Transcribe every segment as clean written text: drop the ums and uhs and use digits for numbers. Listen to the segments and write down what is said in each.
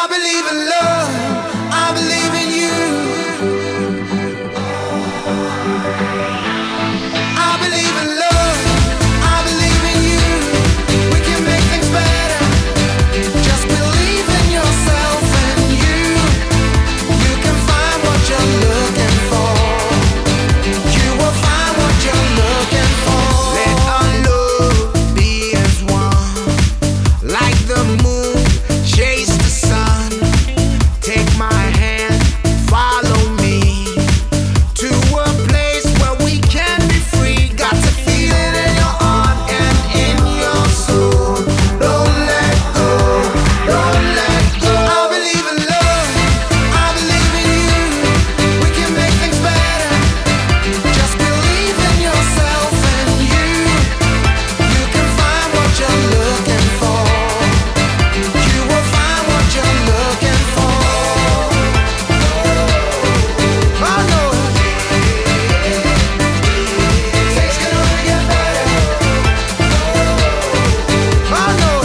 believe in love, I believe in you. I believe in love, I believe in you. We can make things better. Just believe in yourself and you can find what you're looking for. You will find what you're looking for. Let our love be as one, like the moon chase the sun. Take my hand, follow me to a place where we can be free. Got to feel it in your heart and in your soul. Don't let go, don't let go. I believe in love, I believe in you. We can make things better. Just believe in yourself and you can find what you're looking for. You will find what you're looking for. I know things can only get better. I know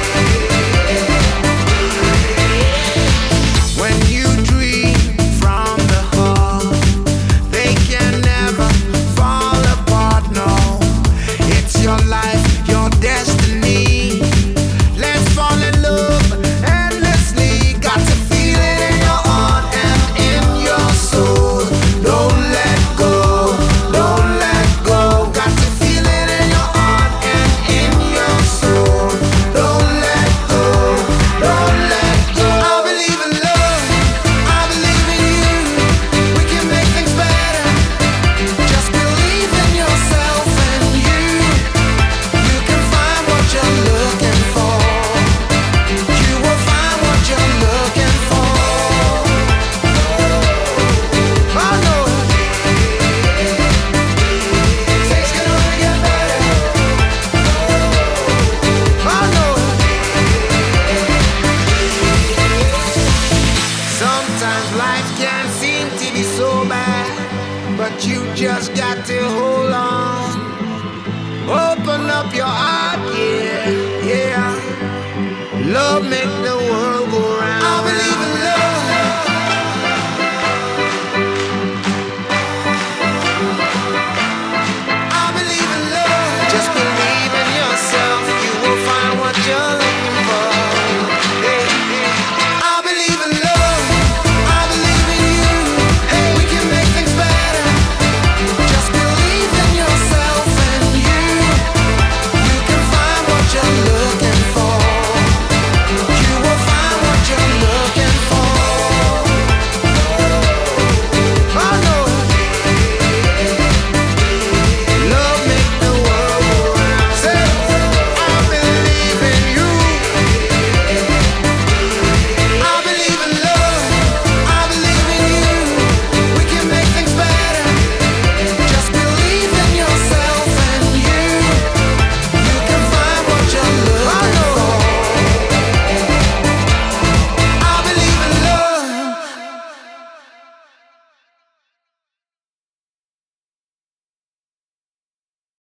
when you dream from the heart, they can never fall apart. No, it's your life, your destiny. Let's fall in love endlessly. Got to feel it in your heart and in your soul. Don't let go, don't let go. Got to feel it in your heart and in your soul. Don't let go, don't let go. I believe in love, I believe in you. We can make things better. Just believe in yourself and you can find what you're looking for. You will find what you're looking for. I know things can only get better. I know sometimes life can seem to be so bad, but you just got to hold on. Open up your heart, yeah, yeah. Love make the world